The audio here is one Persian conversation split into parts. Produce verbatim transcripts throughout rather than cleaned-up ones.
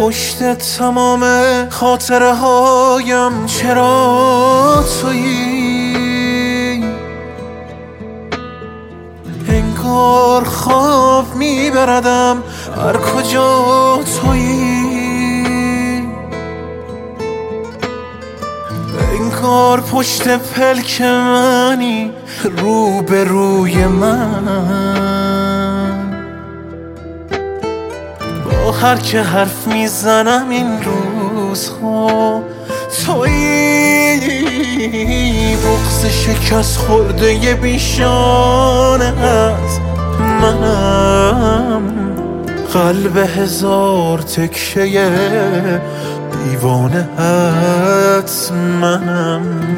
پشت تمام خاطره هایم چرا تویی؟ انگار خواب میبردم هر کجا تویی، انگار پشت پلک منی رو به روی من. با هر که حرف میزنم این روزها تویی، بغض شکست خورده ی بیشانه از منم، قلب هزار تکشه دیوانه ات منم.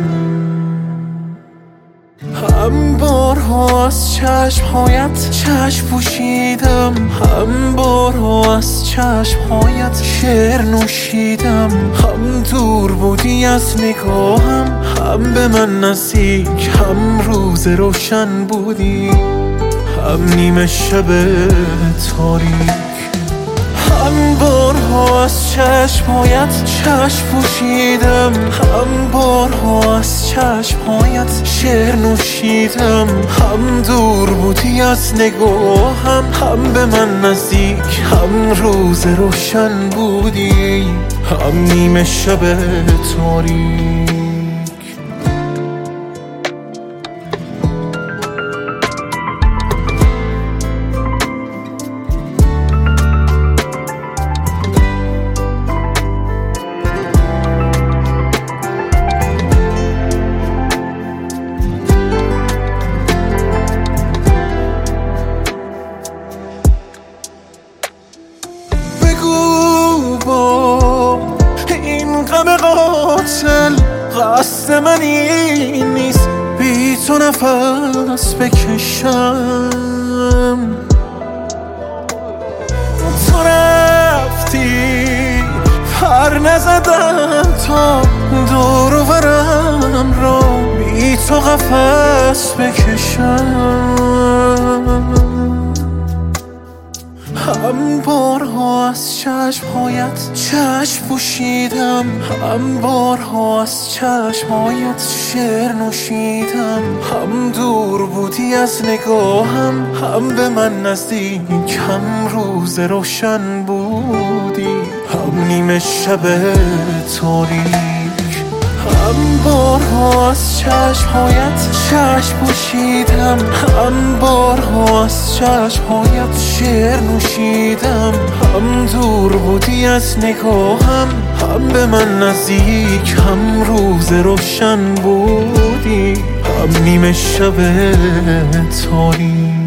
هم بارها از چشمهایت چشم پوشیدم، هم بارها از چشمهایت شعر نوشیدم، هم دور بودی از نگاهم، هم به من نزدیک، هم روز روشن بودی، هم نیمه شب تاریک. هم بارها از چشمهایت چشم پوشیدم، هم بارها از چشمهایت شعر نوشیدم، هم دور بودی از نگاهم، هم به من نزدیک، هم روز روشن بودی، هم نیمه شب تاریک. غم قاتل قصد من این نیست بی تو نفس بکشم، تو رفتی پر نزدم تا دور و برم را بی تو قفس بکشم. هم بارها از چشمهایت چشم پوشیدم، هم بارها از چشمهایت شعر نوشیدم، هم دور بودی از نگاهم، هم به من نزدیک، هم روز روشن بودی، هم نیمه شب تاریک. هم بارها از چشمهایت چشم پوشیدم، هم بارها از چشمهایت شعر نوشیدم، هم دور بودی از نگاهم، هم به من نزدیک، هم روز روشن بودی، هم نیمه شب تاریک.